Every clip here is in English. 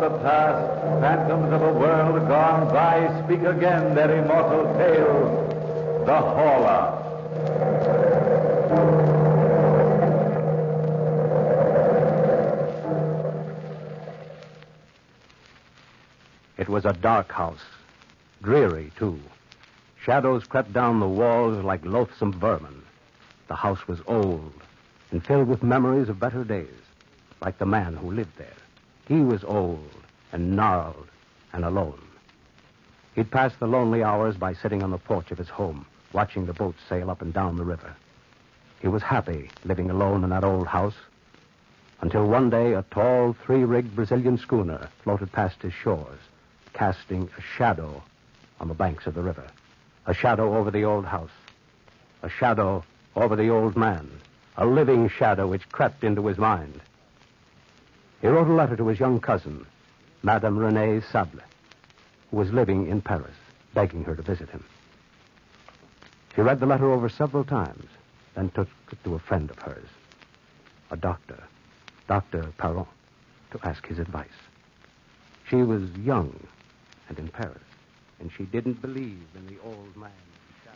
the past, phantoms of a world gone by speak again their immortal tale, The Hauler. It was a dark house, dreary, too. Shadows crept down the walls like loathsome vermin. The house was old and filled with memories of better days, like the man who lived there. He was old and gnarled and alone. He'd passed the lonely hours by sitting on the porch of his home, watching the boats sail up and down the river. He was happy living alone in that old house, until one day a tall, three-rigged Brazilian schooner floated past his shores, casting a shadow on the banks of the river. A shadow over the old house. A shadow over the old man. A living shadow which crept into his mind. He wrote a letter to his young cousin, Madame Renée Sable, who was living in Paris, begging her to visit him. She read the letter over several times, then took it to a friend of hers, a doctor, Dr. Perron, to ask his advice. She was young and in Paris, and she didn't believe in the old man's shadow.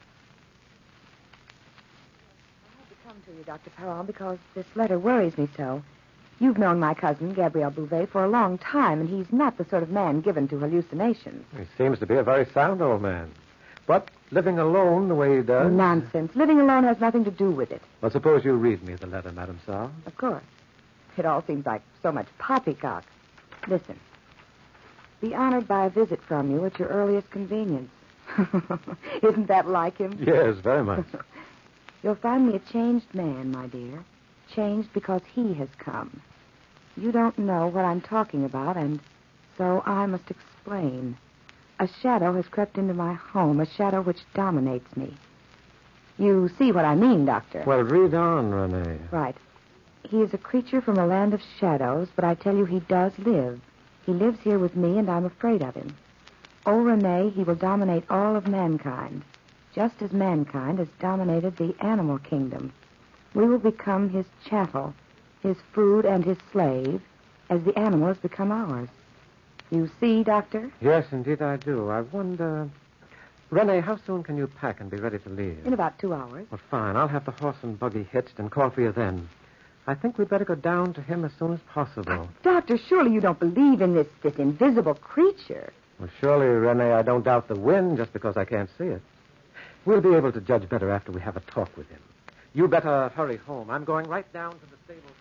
I had to come to you, Dr. Perron, because this letter worries me so. You've known my cousin, Gabriel Bouvet, for a long time, and he's not the sort of man given to hallucinations. He seems to be a very sound old man. But living alone the way he does... Nonsense. Living alone has nothing to do with it. Well, suppose you read me the letter, Madame Saul. Of course. It all seems like so much poppycock. Listen. Be honored by a visit from you at your earliest convenience. Isn't that like him? Yes, very much. You'll find me a changed man, my dear. Changed because he has come. You don't know what I'm talking about, and so I must explain. A shadow has crept into my home, a shadow which dominates me. You see what I mean, Doctor? Well, read on, Renee. Right. He is a creature from a land of shadows, but I tell you he does live. He lives here with me, and I'm afraid of him. Oh, Renee, he will dominate all of mankind, just as mankind has dominated the animal kingdom. We will become his chattel, his food and his slave, as the animal has become ours. You see, Doctor? Yes, indeed I do. I wonder... Renee, how soon can you pack and be ready to leave? In about 2 hours. Well, fine. I'll have the horse and buggy hitched and call for you then. I think we'd better go down to him as soon as possible. Doctor, surely you don't believe in this invisible creature. Well, surely, Renee, I don't doubt the wind just because I can't see it. We'll be able to judge better after we have a talk with him. You better hurry home. I'm going right down to the stables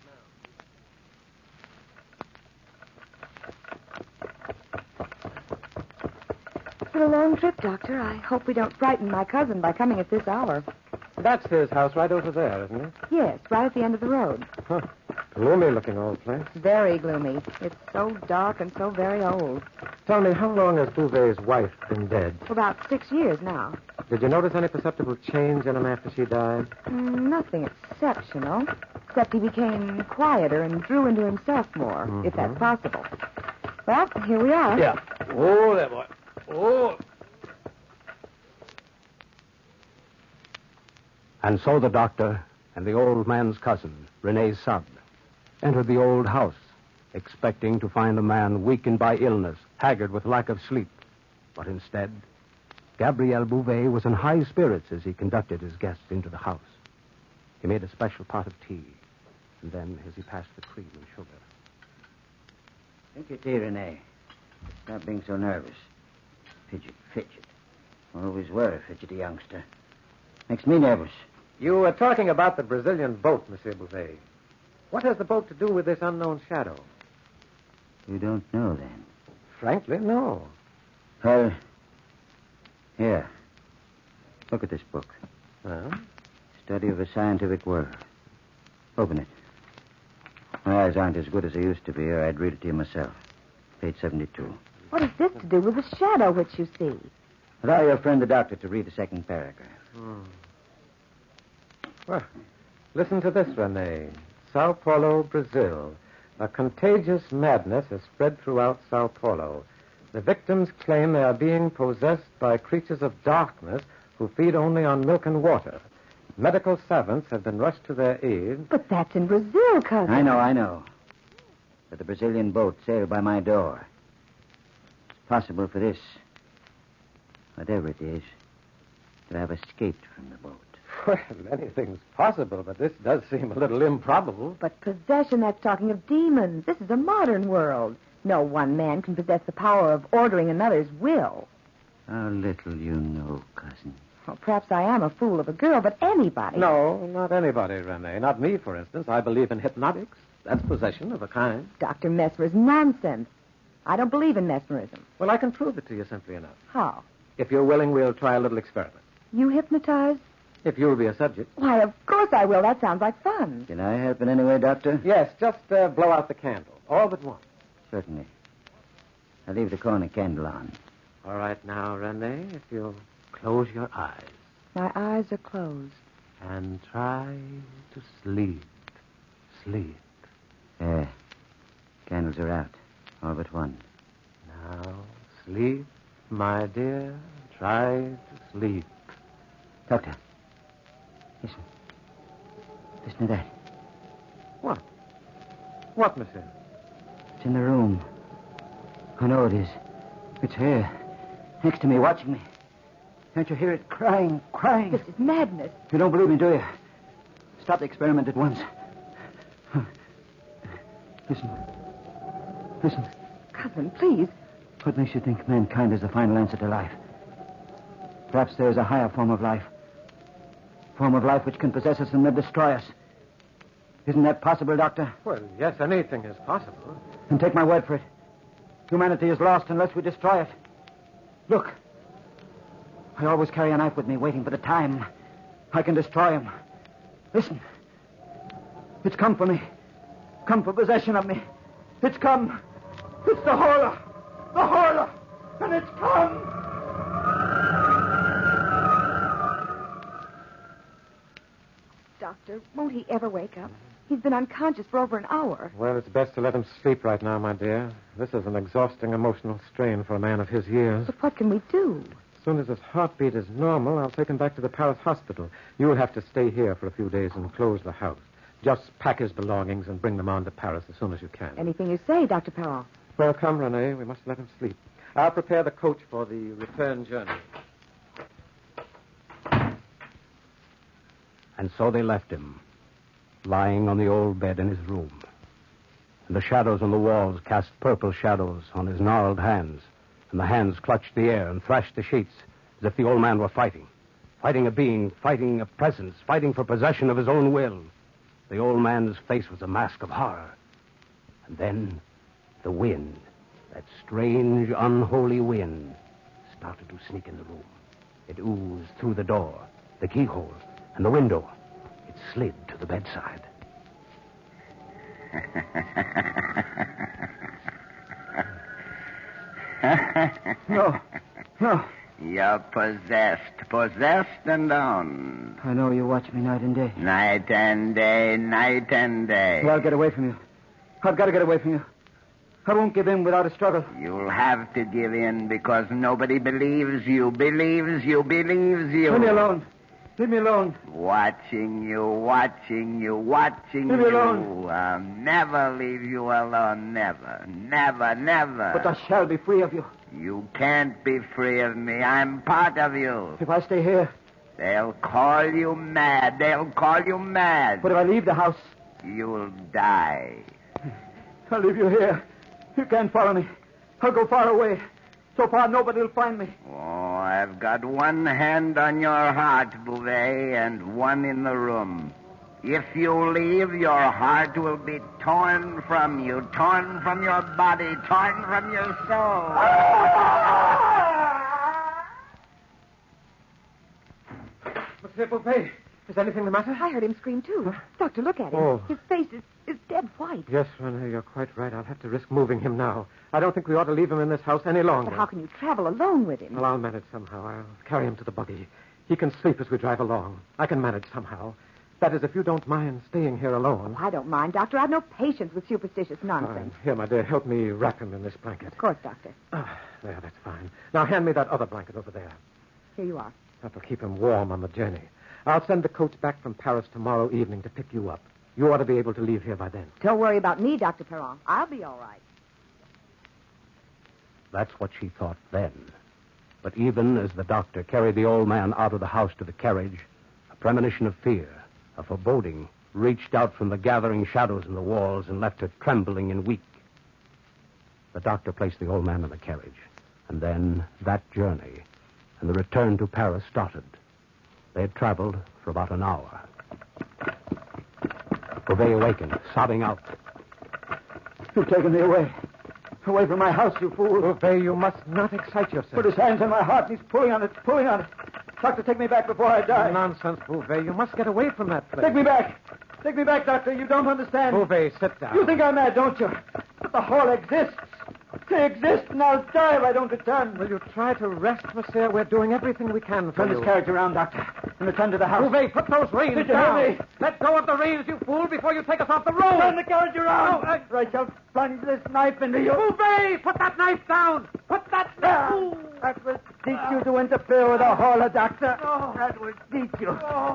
now. It's been a long trip, Doctor. I hope we don't frighten my cousin by coming at this hour. That's his house right over there, isn't it? Yes, right at the end of the road. Huh. Gloomy-looking old place. Very gloomy. It's so dark and so very old. Tell me, how long has Bouvet's wife been dead? For about 6 years now. Did you notice any perceptible change in him after she died? Nothing exceptional, except he became quieter and drew into himself more, if that's possible. Well, here we are. Yeah. Oh, there, boy. Oh. And so the doctor and the old man's cousin, Renée Sable, entered the old house, expecting to find a man weakened by illness, haggard with lack of sleep. But instead, Gabriel Bouvet was in high spirits as he conducted his guests into the house. He made a special pot of tea, and then, as he passed the cream and sugar... Drink your tea, Renee. Stop being so nervous. Fidget. Always were a fidgety youngster. Makes me nervous. You were talking about the Brazilian boat, Monsieur Bouvet. What has the boat to do with this unknown shadow? You don't know, then? Frankly, no. Well, here. Look at this book. Huh? Study of a Scientific World. Open it. My eyes aren't as good as they used to be, or I'd read it to you myself. Page 72. What has this to do with the shadow which you see? Allow your friend the doctor to read the second paragraph. Well, listen to this, Renee. Sao Paulo, Brazil. A contagious madness has spread throughout Sao Paulo. The victims claim they are being possessed by creatures of darkness who feed only on milk and water. Medical savants have been rushed to their aid. But that's in Brazil, cousin. I know. that the Brazilian boat sailed by my door. It's possible for this, whatever it is, to have escaped from the boat. Well, anything's possible, but this does seem a little improbable. But possession, that's talking of demons. This is a modern world. No one man can possess the power of ordering another's will. How little you know, cousin. Well, perhaps I am a fool of a girl, but anybody. No, not anybody, Renee. Not me, for instance. I believe in hypnotics. That's possession of a kind. Dr. Mesmer's nonsense. I don't believe in mesmerism. Well, I can prove it to you simply enough. How? If you're willing, we'll try a little experiment. You hypnotize? If you'll be a subject. Why, of course I will. That sounds like fun. Can I help in any way, Doctor? Yes, just blow out the candle. All but one. Certainly. I'll leave the corner candle on. All right now, Renee, if you'll close your eyes My eyes are closed. and try to sleep. Sleep. There. Candles are out. All but one. Now, sleep, my dear. Try to sleep. Doctor. Listen. Listen to that. What? What, monsieur? It's in the room. I know it is. It's here. Next to me, watching me. Can't you hear it crying, crying? This is madness. You don't believe me, do you? Stop the experiment at once. Listen. Listen. Cousin, please. What makes you think mankind is the final answer to life? Perhaps there is a higher form of life. Form of life which can possess us and then destroy us. Isn't that possible, Doctor? Well, yes, anything is possible. And take my word for it. Humanity is lost unless we destroy it. Look. I always carry a knife with me, waiting for the time I can destroy him. Listen. It's come for me. Come for possession of me. It's come. It's the Horla. The Horla. And it's come. Doctor, won't he ever wake up? He's been unconscious for over an hour. Well, it's best to let him sleep right now, my dear. This is an exhausting emotional strain for a man of his years. But what can we do? As soon as his heartbeat is normal, I'll take him back to the Paris hospital. You'll have to stay here for a few days and close the house. Just pack his belongings and bring them on to Paris as soon as you can. Anything you say, Dr. Perron. Well, come, Renee. We must let him sleep. I'll prepare the coach for the return journey. And so they left him, lying on the old bed in his room. And the shadows on the walls cast purple shadows on his gnarled hands, and the hands clutched the air and thrashed the sheets as if the old man were fighting. Fighting a being, fighting a presence, fighting for possession of his own will. The old man's face was a mask of horror. And then the wind, that strange, unholy wind, started to sneak in the room. It oozed through the door, the keyhole, and the window. It slid to the bedside. No. You're possessed and owned. I know you watch me night and day. Night and day, night and day. Well, I'll get away from you. I've got to get away from you. I won't give in without a struggle. You'll have to give in because nobody believes you. Leave me alone. Leave me alone. Watching you. Leave me alone. I'll never leave you alone. Never. But I shall be free of you. You can't be free of me. I'm part of you. If I stay here. They'll call you mad. But if I leave the house. You'll die. I'll leave you here. You can't follow me. I'll go far away. So far, nobody will find me. Oh, I've got one hand on your heart, Bouvet, and one in the room. If you leave, your heart will be torn from you, torn from your body, torn from your soul. Monsieur Beauvais, is anything the matter? I heard him scream, too. Doctor, look at him. Oh. His face is dead white. Yes, Renee, you're quite right. I'll have to risk moving him now. I don't think we ought to leave him in this house any longer. But how can you travel alone with him? Well, I'll manage somehow. I'll carry him to the buggy. He can sleep as we drive along. I can manage somehow. That is, if you don't mind staying here alone. I don't mind, Doctor. I've no patience with superstitious nonsense. Here, my dear, help me wrap him in this blanket. Of course, Doctor. There, that's fine. Now, hand me that other blanket over there. Here you are. That'll keep him warm on the journey. I'll send the coach back from Paris tomorrow evening to pick you up. You ought to be able to leave here by then. Don't worry about me, Dr. Perron. I'll be all right. That's what she thought then. But even as the doctor carried the old man out of the house to the carriage, a premonition of fear, a foreboding, reached out from the gathering shadows in the walls and left her trembling and weak. The doctor placed the old man in the carriage, and then that journey and the return to Paris started. They had traveled for about an hour. Beauvais awakened, sobbing out. You've taken me away. Away from my house, you fool. Beauvais, you must not excite yourself. Put his hands on my heart, and he's pulling on it, pulling on it. Doctor, take me back before I die. Nonsense, Beauvais. You must get away from that place. Take me back. Take me back, Doctor. You don't understand. Beauvais, sit down. You think I'm mad, don't you? But the hall exists. They exist, and I'll die if I don't return. Will you try to rest, monsieur? We're doing everything we can for Turn you. this carriage around, Doctor, and return to the house. Beauvais, put those reins Did you down. hear me? Let go of the reins, you fool, before you take us off the road. Turn the carriage around. Or I shall plunge this knife into you. Beauvais, put that knife down. Put that There. That will teach you to interfere with a hauler, Doctor. That will teach you.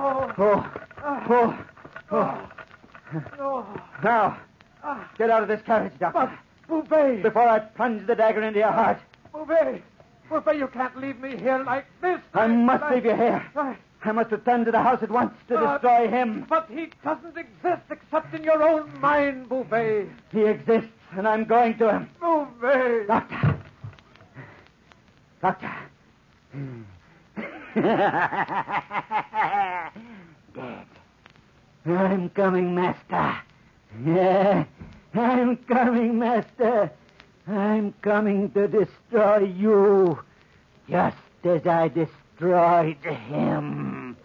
Now, get out of this carriage, Doctor. Beauvais. Before I plunge the dagger into your heart. Beauvais. Beauvais, you can't leave me here like this. I must leave you here. I must return to the house at once to destroy him. But he doesn't exist except in your own mind, Beauvais. He exists, and I'm going to him. Beauvais. Doctor. Doctor. Dead. I'm coming, Master. Yeah, I'm coming, Master. I'm coming to destroy you, just as I destroyed him.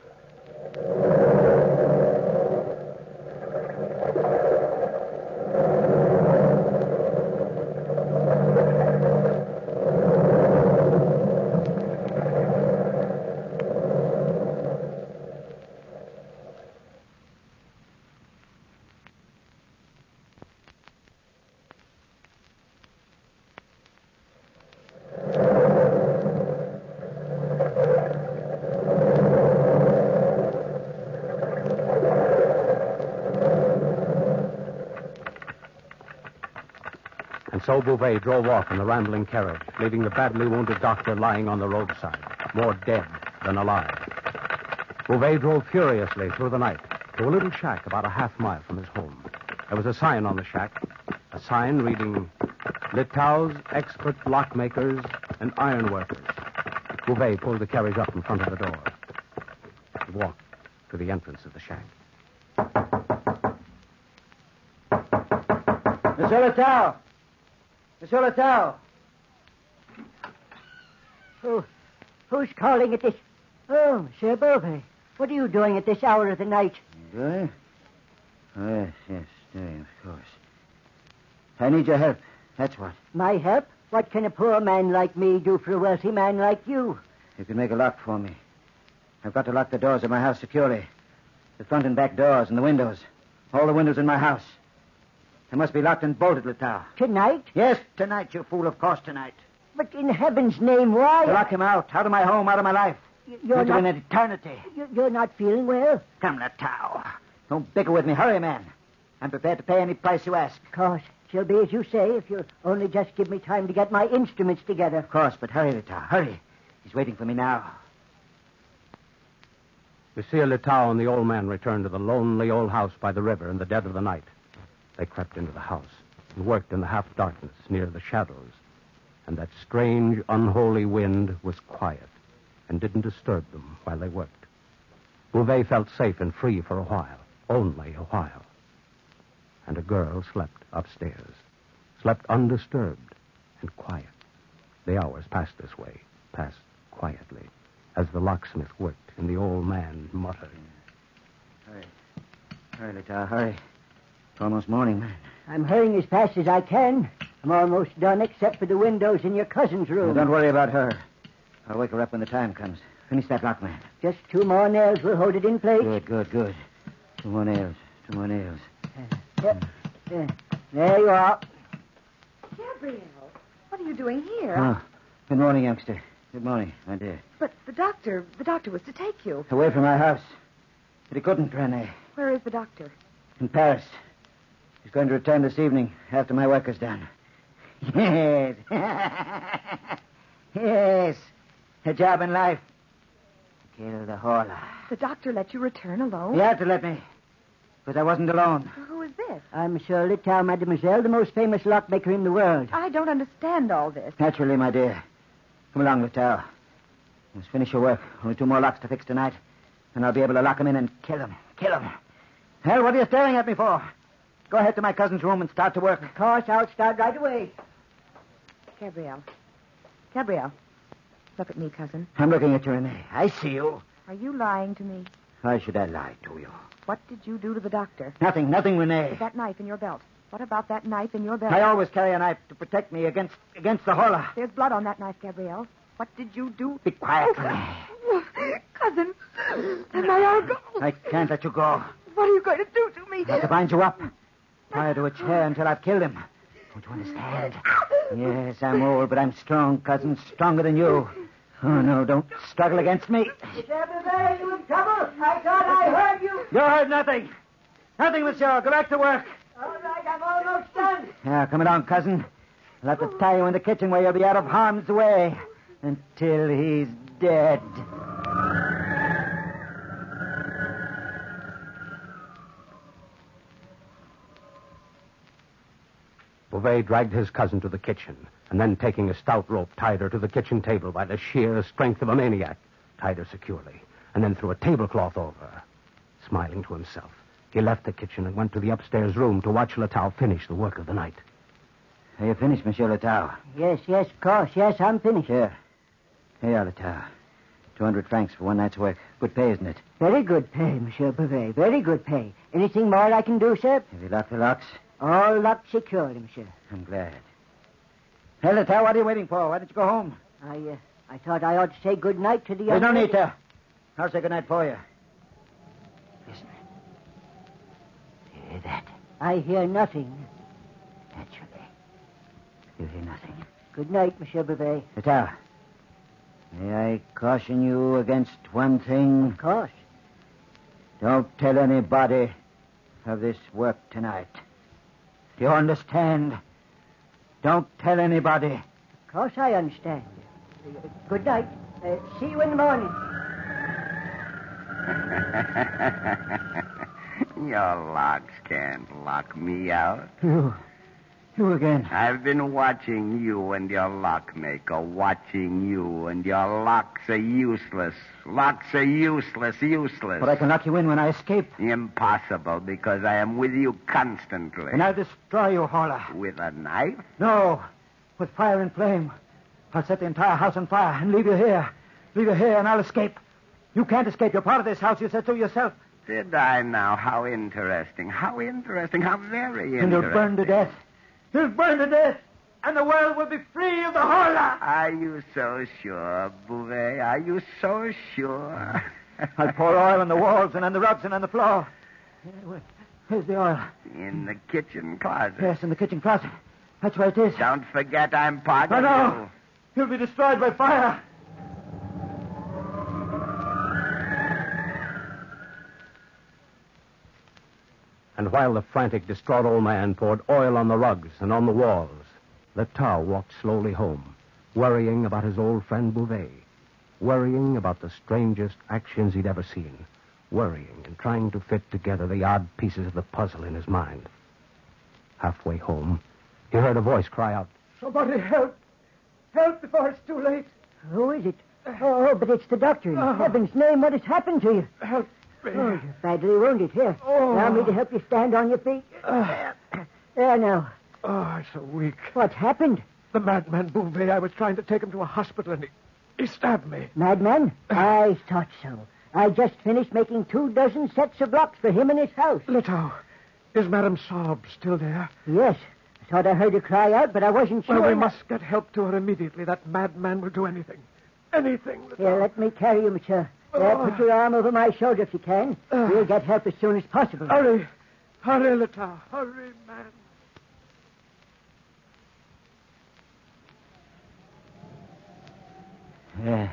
So Beauvais drove off in the rambling carriage, leaving the badly wounded doctor lying on the roadside, more dead than alive. Beauvais drove furiously through the night to a little shack about a half mile from his home. There was a sign on the shack, a sign reading, Litau's expert lockmakers and ironworkers. Beauvais pulled the carriage up in front of the door. He walked to the entrance of the shack. Monsieur Litau! Monsieur Litau! Who's calling at this? Oh, Monsieur Beauvais. What are you doing at this hour of the night? Doing? Oh, yes, doing, of course. I need your help. That's what. My help? What can a poor man like me do for a wealthy man like you? You can make a lock for me. I've got to lock the doors of my house securely. The front and back doors and the windows. All the windows in my house. They must be locked and bolted, Litau. Tonight? Yes, tonight, you fool. Of course, tonight. But in heaven's name, why? To lock him out of my home, out of my life. You're Into not... an eternity. You're not feeling well? Come, Litau. Don't bicker with me. Hurry, man. I'm prepared to pay any price you ask. Of course. She'll be as you say if you'll only just give me time to get my instruments together. Of course, but hurry, Litau. Hurry. He's waiting for me now. Monsieur Litau and the old man returned to the lonely old house by the river in the dead of the night. They crept into the house and worked in the half-darkness near the shadows. And that strange, unholy wind was quiet and didn't disturb them while they worked. Beauvais felt safe and free for a while, only a while. And a girl slept upstairs, slept undisturbed and quiet. The hours passed this way, passed quietly, as the locksmith worked and the old man muttered. Hurry. Hurry, Litau, hurry. It's almost morning, man. I'm hurrying as fast as I can. I'm almost done, except for the windows in your cousin's room. Don't worry about her. I'll wake her up when the time comes. Finish that lock, man. Just 2 more nails will hold it in place. Good. 2 more nails. There you are. Gabriel, what are you doing here? Oh, good morning, youngster. Good morning, my dear. But the doctor was to take you. Away from my house. But he couldn't, Rene. Where is the doctor? In Paris. He's going to return this evening after my work is done. Yes. Yes. A job in life. Kill the Horla. The doctor let you return alone? He had to let me. But I wasn't alone. Who is this? I'm Monsieur Litau, mademoiselle, the most famous lockmaker in the world. I don't understand all this. Naturally, my dear. Come along, Litau. Let's finish your work. Only 2 more locks to fix tonight. And I'll be able to lock him in and kill him. Kill him. Well, what are you staring at me for? Go ahead to my cousin's room and start to work. Of course, I'll start right away. Gabrielle. Gabrielle. Look at me, cousin. I'm looking at you, Renee. I see you. Are you lying to me? Why should I lie to you? What did you do to the doctor? Nothing, Renee. That knife in your belt. What about that knife in your belt? I always carry a knife to protect me against the Horla. There's blood on that knife, Gabrielle. What did you do? Be quiet, Renee. Cousin, am I all go? I can't let you go. What are you going to do to me? I have to bind you up. Tie you to a chair until I've killed him. Don't you understand? Yes, I'm old, but I'm strong, cousin. Stronger than you. Oh, no, don't struggle against me. Monsieur Bouvet, you in trouble? I thought I heard you. You heard nothing. Nothing, monsieur. Go back to work. All right, I'm almost done. Now, come along, cousin. I'll have to tie you in the kitchen where you'll be out of harm's way until he's dead. Bouvet dragged his cousin to the kitchen, and then taking a stout rope, tied her to the kitchen table by the sheer strength of a maniac, tied her securely, and then threw a tablecloth over her. Smiling to himself, he left the kitchen and went to the upstairs room to watch Litau finish the work of the night. Are you finished, Monsieur Litau? Yes, of course. Yes, I'm finished. Here you are, Litau. 200 francs for one night's work. Good pay, isn't it? Very good pay, Monsieur Bouvet. Very good pay. Anything more I can do, sir? Have you locked the locks? All locked securely, monsieur. I'm glad. Hey, Litau, what are you waiting for? Why don't you go home? I thought I ought to say good night to the There's young no lady. need to. I'll say good night for you. Listen. Do you hear that? I hear nothing. Naturally. You hear nothing. Good night, Monsieur Bouvet. Litau, may I caution you against one thing? Of course. Don't tell anybody of this work tonight. Do you understand? Don't tell anybody. Of course I understand. Good night. See you in the morning. Your locks can't lock me out. You again. I've been watching you and your lockmaker, watching you, and your locks are useless. Locks are useless. But I can lock you in when I escape. Impossible, because I am with you constantly. And I'll destroy you, Horla. With a knife? No, with fire and flame. I'll set the entire house on fire and leave you here. Leave you here and I'll escape. You can't escape. You're part of this house. You said so yourself. Did I now? How interesting. How interesting. How very interesting. And you'll burn to death. You'll burn to death. And the world will be free of the Horla. Are you so sure, Bouvet? Are you so sure? I'll pour oil on the walls and on the rugs and on the floor. Where's the oil? In the kitchen closet. Yes, in the kitchen closet. That's where it is. Don't forget I'm part of No. you. You'll be destroyed by fire. And while the frantic, distraught old man poured oil on the rugs and on the walls, Litau walked slowly home, worrying about his old friend Bouvet, worrying about the strangest actions he'd ever seen, worrying and trying to fit together the odd pieces of the puzzle in his mind. Halfway home, he heard a voice cry out, Somebody help. Help before it's too late. Who is it? Oh, but it's the doctor. In heaven's name, what has happened to you? Help me. Oh, you're badly wounded. Here, allow me to help you stand on your feet. There now. Oh, I'm so weak. What's happened? The madman Bouvet, I was trying to take him to a hospital, and he stabbed me. Madman? I thought so. I just finished making 24 sets of locks for him in his house. Litau, is Madame Saab still there? Yes. I thought I heard her cry out, but I wasn't sure. Well, we must get help to her immediately. That madman will do anything. Anything, Litau. Here, let me carry you, monsieur. There, put your arm over my shoulder if you can. We'll get help as soon as possible. Hurry. Hurry, Litau. Hurry, man. Yeah.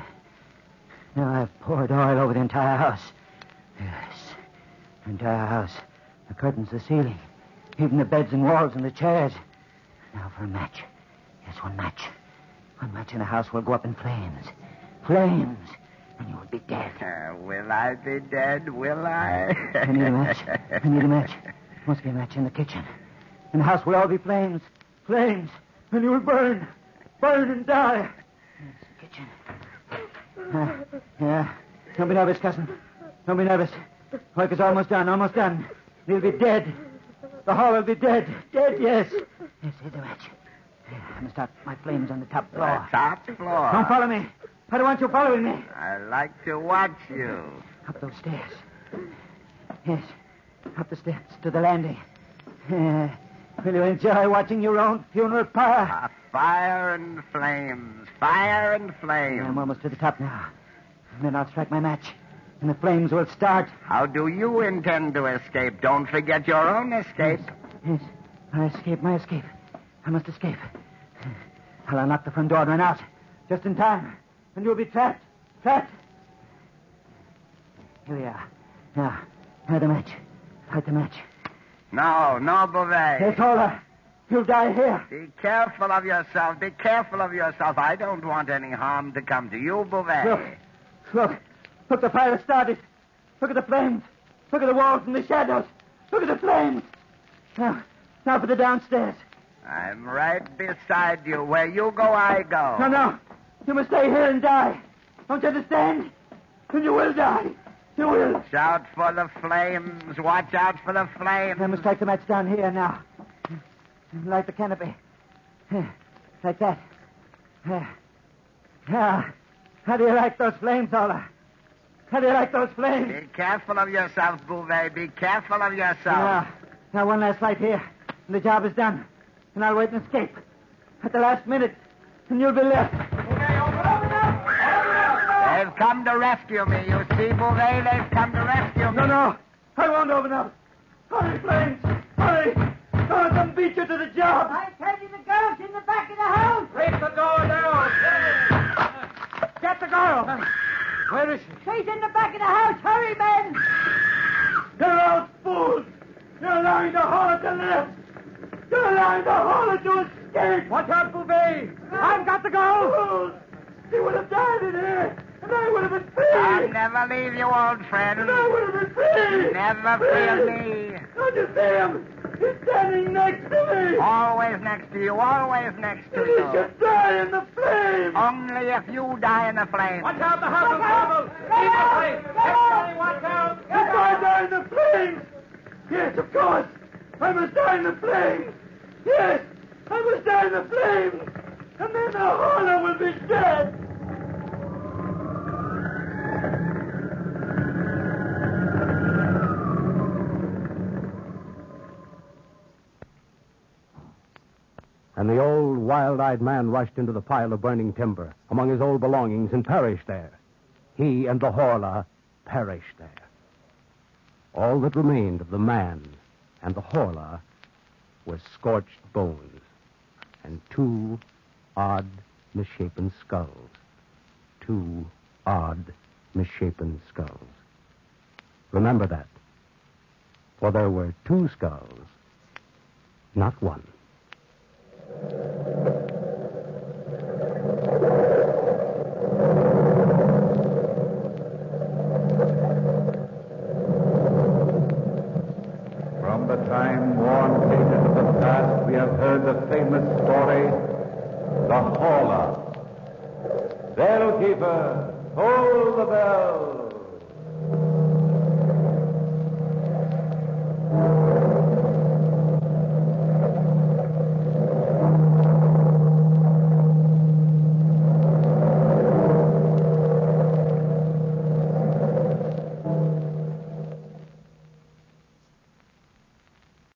Now I've poured oil over the entire house. Yes. The entire house. The curtains, the ceiling, even the beds and walls and the chairs. Now for a match. Yes, one match. One match in the house will go up in flames. Flames. And you will be dead. Will I be dead? Will I? I need a match. I need a match. Must be a match in the kitchen. And the house will all be flames. Flames. And you will burn. Burn and die. It's the kitchen. Yeah. Don't be nervous, cousin. Don't be nervous. Work is almost done. Almost done. You'll be dead. The hall will be dead. Dead, yes. Yes, here's the match. I must start my flames on the top floor. The top floor. Don't follow me. I don't want you following me. I like to watch you. Up those stairs. Yes. Up the steps to the landing. Will you enjoy watching your own funeral pyre? Fire and flames. Fire and flames. I'm almost to the top now. And then I'll strike my match. And the flames will start. How do you intend to escape? Don't forget your own escape. Yes. I escape my escape. I must escape. I'll unlock the front door and run out. Just in time. And you'll be trapped. Trapped. Here we are. Now, light the match. Light the match. No, Beauvais. Yes, Ola. You'll die here. Be careful of yourself. Be careful of yourself. I don't want any harm to come to you, Beauvais. Look, the fire has started. Look at the flames. Look at the walls and the shadows. Look at the flames. Now for the downstairs. I'm right beside you. Where you go, I go. No. You must stay here and die. Don't you understand? And you will die. You will. Watch out for the flames. Watch out for the flames. I must strike the match down here now. Light the canopy. Like that. Now, how do you like those flames, Ola? How do you like those flames? Be careful of yourself, Beauvais. Be careful of yourself. Now one last light here. And the job is done. And I'll wait and escape. At the last minute. And you'll be left. They've come to rescue me. You see, Beauvais? They've come to rescue me. No. I won't open up. Hurry, flames. Hurry. Don't let them beat you to the job. I tell you, the girl's in the back of the house. Break the door down. Get the girl. Where is she? She's in the back of the house. Hurry, men. You're all fools. You're allowing the horror to live. You're allowing the horror to escape. Watch out, Beauvais. I've got to go. Fools. He would have died in here. And I would have been free. I'll never leave you, old friend. And I would have been free. Never fear me. Don't you see him? He's standing next to me. Always next to you. Always next to And you. he should die in the flames. Only if you die in the flames. Watch out, the house is trouble. Keep it safe. Everybody, watch out. If I die in the flames. Yes, of course. I must die in the flames. Yes, I must die in the flames. And then the horror will be dead. And the old, wild-eyed man rushed into the pile of burning timber among his old belongings and perished there. He and the Horla perished there. All that remained of the man and the Horla was scorched bones and two odd, misshapen skulls. Two odd, misshapen skulls. Remember that. For there were two skulls, not one. From the time-worn pages of the past, we have heard the famous story, the Horla. Bellkeeper, hold the bell.